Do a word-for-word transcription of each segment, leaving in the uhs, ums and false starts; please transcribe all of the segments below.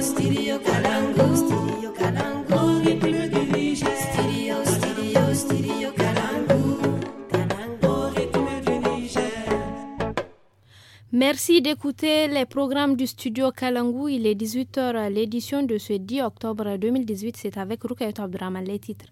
Studio Kalangu, Studio Kalangu, rythme du Niger. Studio, studio, studio Kalangu, Kalangu, rythme du Niger. Merci d'écouter les programmes du Studio Kalangu. Il est dix-huit heures. L'édition de ce dix octobre deux mille dix-huit, c'est avec Rukayout Abdraman. Les titres.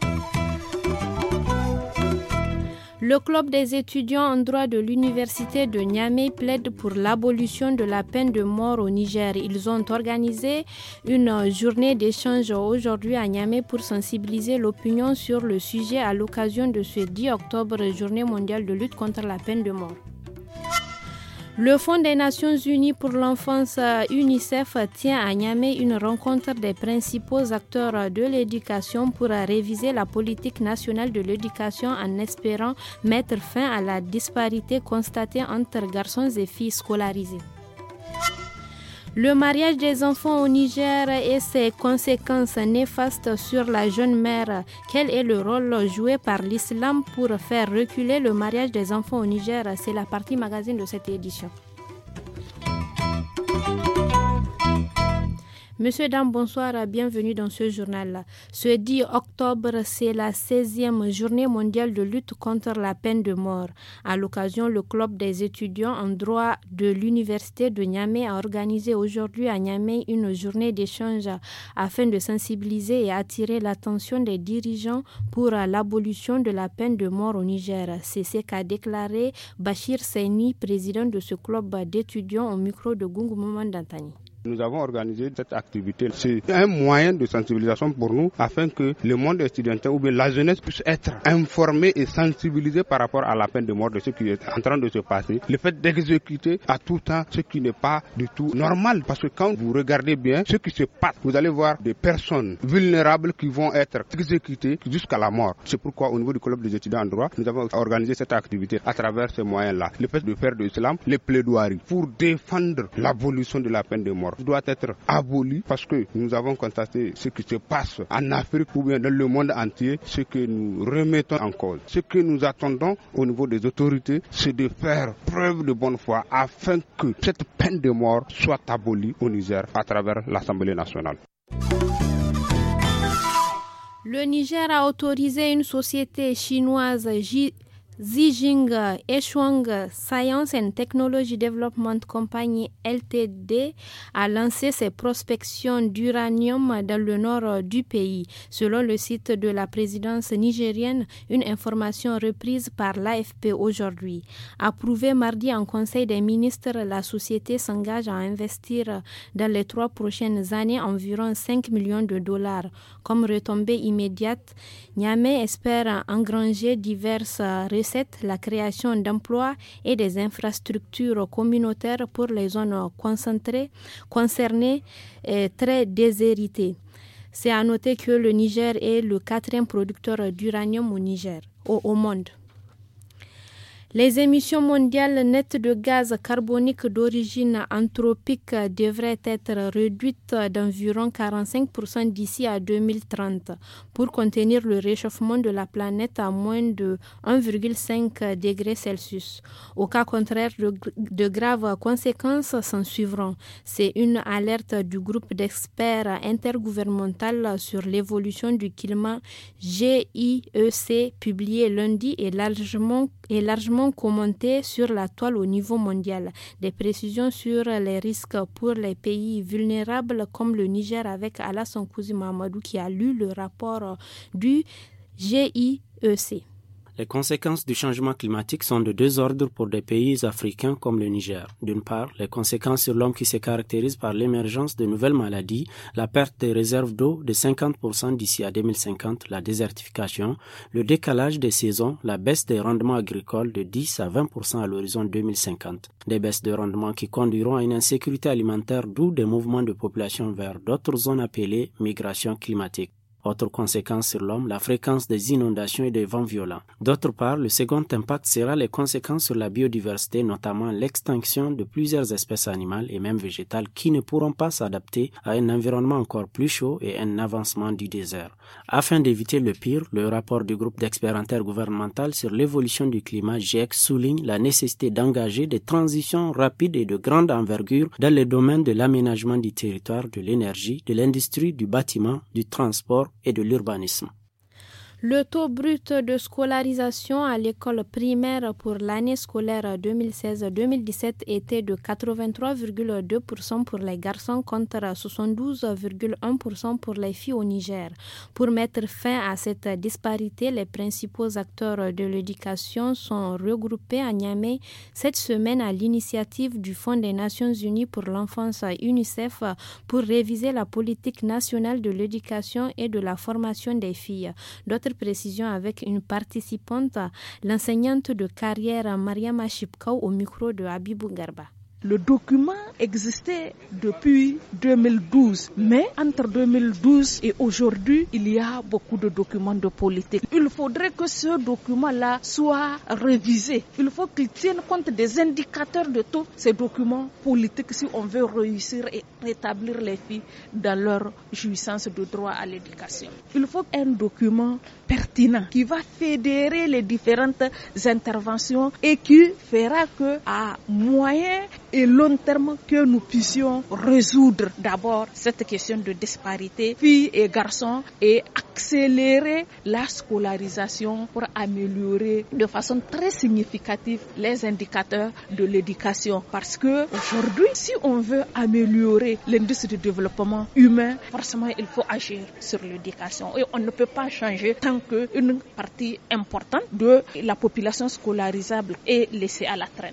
Le club des étudiants en droit de l'université de Niamey plaide pour l'abolition de la peine de mort au Niger. Ils ont organisé une journée d'échange aujourd'hui à Niamey pour sensibiliser l'opinion sur le sujet à l'occasion de ce dix octobre, journée mondiale de lutte contre la peine de mort. Le Fonds des Nations Unies pour l'enfance UNICEF tient à Niamey une rencontre des principaux acteurs de l'éducation pour réviser la politique nationale de l'éducation en espérant mettre fin à la disparité constatée entre garçons et filles scolarisés. Le mariage des enfants au Niger et ses conséquences néfastes sur la jeune mère. Quel est le rôle joué par l'islam pour faire reculer le mariage des enfants au Niger? C'est la partie magazine de cette édition. Monsieur, dames, bonsoir, bienvenue dans ce journal. Ce dix octobre, c'est la seizième journée mondiale de lutte contre la peine de mort. À l'occasion, le club des étudiants en droit de l'université de Niamey a organisé aujourd'hui à Niamey une journée d'échange afin de sensibiliser et attirer l'attention des dirigeants pour l'abolition de la peine de mort au Niger. C'est ce qu'a déclaré Bachir Seini, président de ce club d'étudiants au micro de Gungu Maman Dantani. Nous avons organisé cette activité. C'est un moyen de sensibilisation pour nous afin que le monde étudiantin ou bien la jeunesse puisse être informée et sensibilisée par rapport à la peine de mort de ce qui est en train de se passer. Le fait d'exécuter à tout temps ce qui n'est pas du tout normal. Parce que quand vous regardez bien ce qui se passe, vous allez voir des personnes vulnérables qui vont être exécutées jusqu'à la mort. C'est pourquoi au niveau du club des étudiants en droit, nous avons organisé cette activité à travers ces moyens-là. Le fait de faire de l'islam les plaidoiries pour défendre l'abolition de la peine de mort doit être aboli parce que nous avons constaté ce qui se passe en Afrique ou bien dans le monde entier, ce que nous remettons en cause. Ce que nous attendons au niveau des autorités, c'est de faire preuve de bonne foi afin que cette peine de mort soit abolie au Niger à travers l'Assemblée nationale. Le Niger a autorisé une société chinoise J... Zijing Eshuang Science and Technology Development Company L T D a lancé ses prospections d'uranium dans le nord du pays. Selon le site de la présidence nigérienne, une information reprise par l'A F P aujourd'hui. Approuvée mardi en Conseil des ministres, la société s'engage à investir dans les trois prochaines années environ cinq millions de dollars. Comme retombée immédiate, Niamey espère engranger diverses recettes, la création d'emplois et des infrastructures communautaires pour les zones concentrées, concernées et très déshéritées. C'est à noter que le Niger est le quatrième producteur d'uranium au Niger, au, au monde. Les émissions mondiales nettes de gaz carbonique d'origine anthropique devraient être réduites d'environ quarante-cinq pour cent d'ici à deux mille trente pour contenir le réchauffement de la planète à moins de un virgule cinq degrés Celsius. Au cas contraire, de, de graves conséquences s'en suivront. C'est une alerte du groupe d'experts intergouvernemental sur l'évolution du climat G I E C publié lundi et largement, et largement commenté sur la toile au niveau mondial. Des précisions sur les risques pour les pays vulnérables comme le Niger avec Alassane Kouzi Mahamadou qui a lu le rapport du G I E C. Les conséquences du changement climatique sont de deux ordres pour des pays africains comme le Niger. D'une part, les conséquences sur l'homme qui se caractérisent par l'émergence de nouvelles maladies, la perte des réserves d'eau de cinquante pour cent d'ici à deux mille cinquante, la désertification, le décalage des saisons, la baisse des rendements agricoles de dix à vingt pour cent à l'horizon deux mille cinquante. Des baisses de rendement qui conduiront à une insécurité alimentaire, d'où des mouvements de population vers d'autres zones appelées migration climatique. Autre conséquence sur l'homme, la fréquence des inondations et des vents violents. D'autre part, le second impact sera les conséquences sur la biodiversité, notamment l'extinction de plusieurs espèces animales et même végétales qui ne pourront pas s'adapter à un environnement encore plus chaud et un avancement du désert. Afin d'éviter le pire, le rapport du groupe d'experts intergouvernemental sur l'évolution du climat GIEC souligne la nécessité d'engager des transitions rapides et de grande envergure dans les domaines de l'aménagement du territoire, de l'énergie, de l'industrie, du bâtiment, du transport et de l'urbanisme. Le taux brut de scolarisation à l'école primaire pour l'année scolaire deux mille seize deux mille dix-sept était de quatre-vingt-trois virgule deux pour cent pour les garçons contre soixante-douze virgule un pour cent pour les filles au Niger. Pour mettre fin à cette disparité, les principaux acteurs de l'éducation sont regroupés à Niamey cette semaine à l'initiative du Fonds des Nations Unies pour l'enfance UNICEF pour réviser la politique nationale de l'éducation et de la formation des filles. D'autres précision avec une participante, l'enseignante de carrière Mariama Chipkau au micro de Habibou Garba. Le document existait depuis deux mille douze, mais entre deux mille douze et aujourd'hui, il y a beaucoup de documents de politique. Il faudrait que ce document-là soit révisé. Il faut qu'il tienne compte des indicateurs de tous ces documents politiques si on veut réussir et rétablir les filles dans leur jouissance de droit à l'éducation. Il faut un document pertinent qui va fédérer les différentes interventions et qui fera que à moyen et long terme que nous puissions résoudre d'abord cette question de disparité filles et garçons et accélérer la scolarisation pour améliorer de façon très significative les indicateurs de l'éducation. Parce que aujourd'hui, si on veut améliorer l'indice de développement humain, forcément il faut agir sur l'éducation et on ne peut pas changer tant qu'une partie importante de la population scolarisable est laissée à la traîne.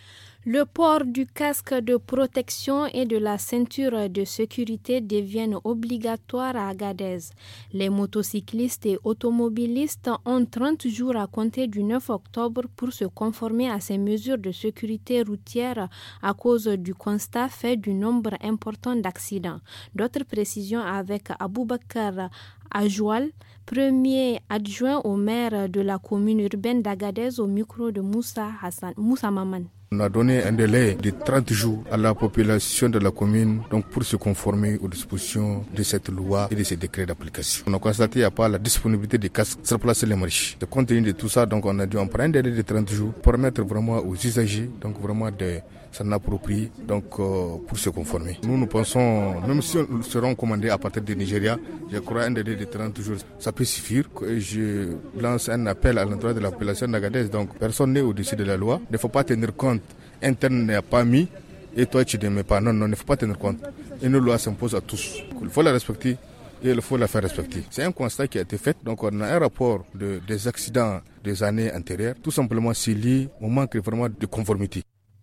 Le port du casque de protection et de la ceinture de sécurité deviennent obligatoires à Agadez. Les motocyclistes et automobilistes ont trente jours à compter du neuf octobre pour se conformer à ces mesures de sécurité routière à cause du constat fait du nombre important d'accidents. D'autres précisions avec Aboubakar Ajoual, premier adjoint au maire de la commune urbaine d'Agadez au micro de Moussa Hassan, Moussa Maman. On a donné un délai de trente jours à la population de la commune donc pour se conformer aux dispositions de cette loi et de ces décrets d'application. On a constaté qu'il n'y a pas la disponibilité des casques sur place les marchés. De compte tenu de tout ça, donc on a dû en prendre un délai de trente jours pour permettre vraiment aux usagers donc vraiment de s'en approprier donc euh, pour se conformer. Nous nous pensons, même si nous serons commandés à partir du Nigeria, je crois un délai de trente jours, ça peut suffire. Je lance un appel à l'endroit de la population d'Agadez, donc personne n'est au-dessus de la loi. Il ne faut pas tenir compte, interne n'est pas mis et toi tu ne mets pas. Non, non, il ne faut pas tenir compte. Une loi s'impose à tous. Il faut la respecter et il faut la faire respecter. C'est un constat qui a été fait. Donc on a un rapport de, des accidents des années antérieures. Tout simplement c'est lié au manque vraiment de conformité.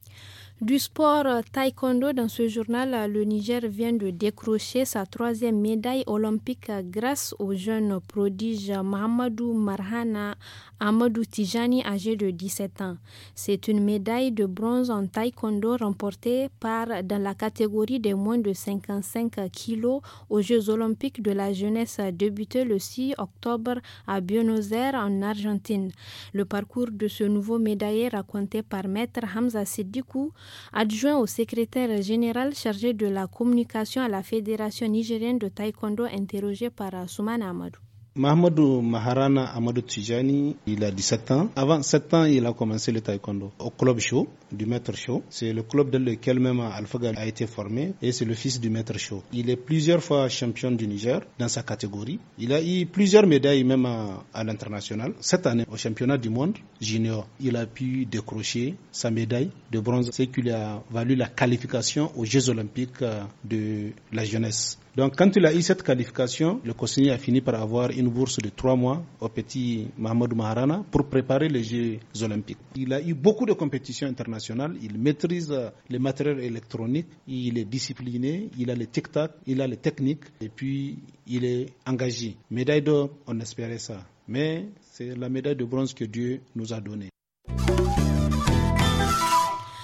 Du sport taekwondo, dans ce journal, le Niger vient de décrocher sa troisième médaille olympique grâce au jeune prodige Mahamadou Marhana Amadou Tijani, âgé de dix-sept ans. C'est une médaille de bronze en taekwondo remportée par, dans la catégorie des moins de cinquante-cinq kilos aux Jeux olympiques de la jeunesse débutés le six octobre à Buenos Aires en Argentine. Le parcours de ce nouveau médaillé raconté par Maître Hamza Sidikou, adjoint au secrétaire général chargé de la communication à la Fédération nigérienne de taekwondo, interrogé par Soumana Amadou. Mahamadou Maharana Amadou Tijani, il a dix-sept ans. Avant sept ans, il a commencé le taekwondo au club Show, du maître Show. C'est le club dans lequel même Alpha a été formé et c'est le fils du maître Show. Il est plusieurs fois champion du Niger dans sa catégorie. Il a eu plusieurs médailles même à, à l'international. Cette année, au championnat du monde junior, il a pu décrocher sa médaille de bronze, ce qui lui a valu la qualification aux Jeux olympiques de la jeunesse. Donc quand il a eu cette qualification, le conseiller a fini par avoir une bourse de trois mois au petit Mahamadou Maharana pour préparer les Jeux olympiques. Il a eu beaucoup de compétitions internationales, il maîtrise les matériels électroniques, il est discipliné, il a les tic-tac, il a les techniques et puis il est engagé. Médaille d'or, on espérait ça, mais c'est la médaille de bronze que Dieu nous a donnée.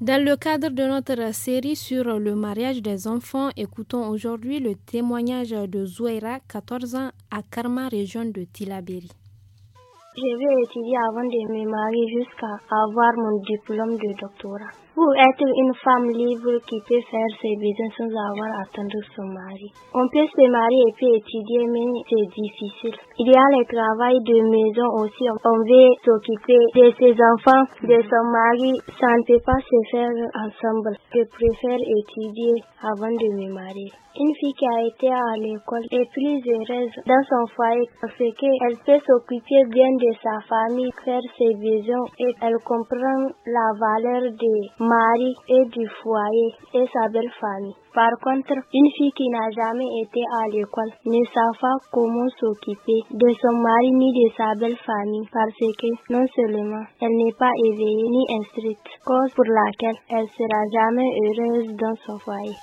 Dans le cadre de notre série sur le mariage des enfants, écoutons aujourd'hui le témoignage de Zouaira, quatorze ans, à Karma, région de Tillabéri. Je vais étudier avant de me marier jusqu'à avoir mon diplôme de doctorat. Pour être une femme libre qui peut faire ses besoins sans avoir à attendre son mari. On peut se marier et puis étudier, mais c'est difficile. Il y a le travail de maison aussi. On veut s'occuper de ses enfants, de son mari. Ça ne peut pas se faire ensemble. Je préfère étudier avant de me marier. Une fille qui a été à l'école est plus heureuse dans son foyer parce qu'elle peut s'occuper bien de sa famille, faire ses besoins et elle comprend la valeur des mari et du foyer et sa belle famille. Par contre, une fille qui n'a jamais été à l'école ne sait pas comment s'occuper de son mari ni de sa belle famille parce que non seulement elle n'est pas éveillée ni instruite, cause pour laquelle elle sera jamais heureuse dans son foyer.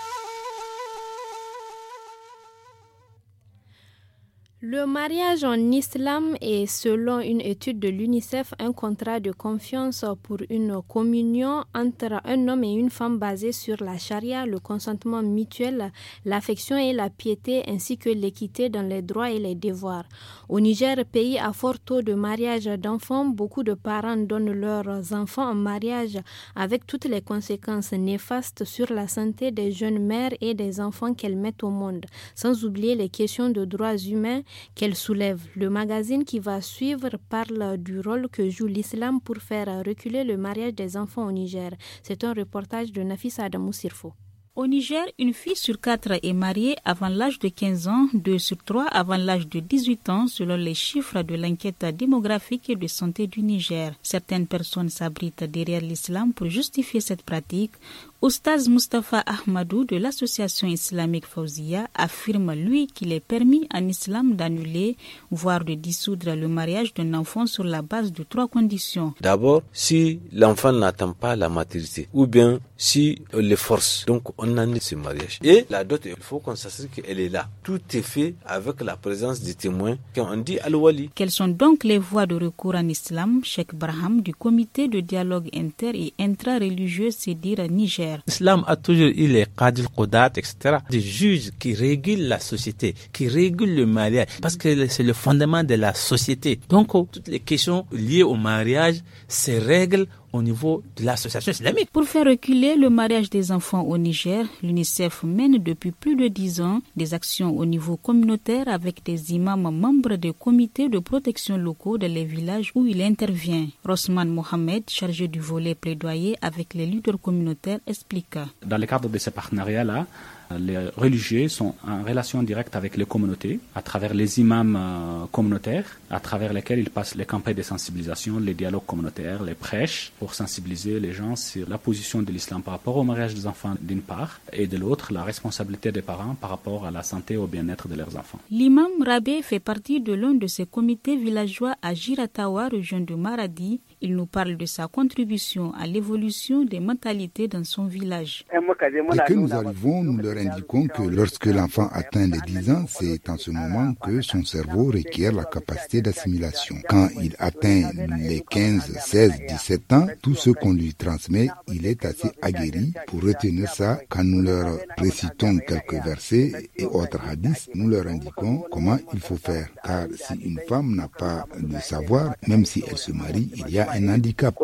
Le mariage en islam est, selon une étude de l'UNICEF, un contrat de confiance pour une communion entre un homme et une femme basée sur la charia, le consentement mutuel, l'affection et la piété, ainsi que l'équité dans les droits et les devoirs. Au Niger, pays à fort taux de mariage d'enfants, beaucoup de parents donnent leurs enfants en mariage avec toutes les conséquences néfastes sur la santé des jeunes mères et des enfants qu'elles mettent au monde, sans oublier les questions de droits humains qu'elle soulève. Le magazine qui va suivre parle du rôle que joue l'islam pour faire reculer le mariage des enfants au Niger. C'est un reportage de Nafisa Adamou Sirfo. Au Niger, une fille sur quatre est mariée avant l'âge de quinze ans, deux sur trois avant l'âge de dix-huit ans, selon les chiffres de l'enquête démographique et de santé du Niger. Certaines personnes s'abritent derrière l'islam pour justifier cette pratique. Oustaz Mustafa Ahmadou de l'association islamique Fawziya affirme, lui, qu'il est permis en islam d'annuler, voire de dissoudre le mariage d'un enfant sur la base de trois conditions. D'abord, si l'enfant n'atteint pas la maturité, ou bien si on le force, donc on annule ce mariage. Et la dot, il faut qu'on s'assure qu'elle est là. Tout est fait avec la présence des témoins, quand on dit al-wali. Quelles sont donc les voies de recours en islam? Cheikh Braham du comité de dialogue inter- et intra-religieux Sédir Niger. L'islam a toujours eu les qadil, qudat, et cetera, des juges qui régulent la société, qui régulent le mariage, parce que c'est le fondement de la société. Donc, toutes les questions liées au mariage se règlent au niveau de l'association islamique. Pour faire reculer le mariage des enfants au Niger, l'UNICEF mène depuis plus de dix ans des actions au niveau communautaire avec des imams membres des comités de protection locaux dans les villages où il intervient. Rosman Mohamed, chargé du volet plaidoyer avec les leaders communautaires, explique. Dans le cadre de ce partenariat-là, les religieux sont en relation directe avec les communautés, à travers les imams euh, communautaires, à travers lesquels ils passent les campagnes de sensibilisation, les dialogues communautaires, les prêches, pour sensibiliser les gens sur la position de l'islam par rapport au mariage des enfants d'une part, et de l'autre, la responsabilité des parents par rapport à la santé et au bien-être de leurs enfants. L'imam Rabé fait partie de l'un de ces comités villageois à Giratawa, région de Maradi. Il nous parle de sa contribution à l'évolution des mentalités dans son village. Dès que nous arrivons, nous leur indiquons que lorsque l'enfant atteint les dix ans, c'est en ce moment que son cerveau requiert la capacité d'assimilation. Quand il atteint les quinze, seize, dix-sept ans, tout ce qu'on lui transmet, il est assez aguerri pour retenir ça. Quand nous leur récitons quelques versets et autres hadiths, nous leur indiquons comment il faut faire. Car si une femme n'a pas de savoir, même si elle se marie, il y a un handicap.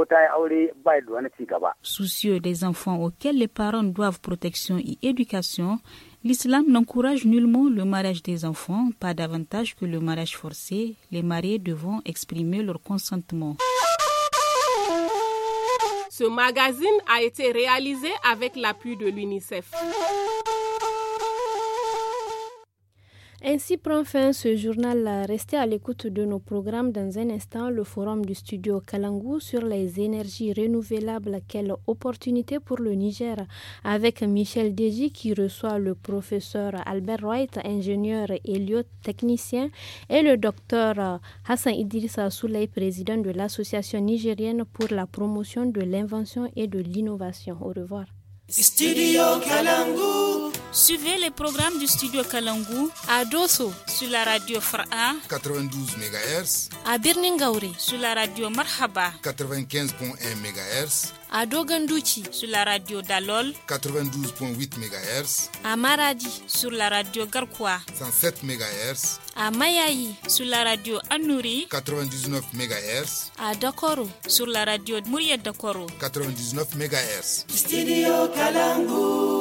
Soucieux des enfants auxquels les parents doivent protection et éducation, l'islam n'encourage nullement le mariage des enfants, pas davantage que le mariage forcé. Les mariés devront exprimer leur consentement. Ce magazine a été réalisé avec l'appui de l'UNICEF. Ainsi prend fin ce journal. Restez à l'écoute de nos programmes. Dans un instant, le forum du studio Kalangu sur les énergies renouvelables. Quelle opportunité pour le Niger, avec Michel Deji qui reçoit le professeur Albert Wright, ingénieur héliotechnicien, et le docteur Hassan Idrissa Souley, président de l'association nigérienne pour la promotion de l'invention et de l'innovation. Au revoir. Studio Kalangu. Suivez les programmes du Studio Kalangu à Dosso sur la radio Fara quatre-vingt-douze mégahertz, à Birnin Gaouré sur la radio Marhaba quatre-vingt-quinze virgule un mégahertz, à Dogandouchi sur la radio Dalol quatre-vingt-douze virgule huit mégahertz, à Maradi sur la radio Garkwa cent sept mégahertz, à Mayaï sur la radio Anouri quatre-vingt-dix-neuf mégahertz, à Dakoro sur la radio Mouria Dakoro quatre-vingt-dix-neuf mégahertz. Studio Kalangu.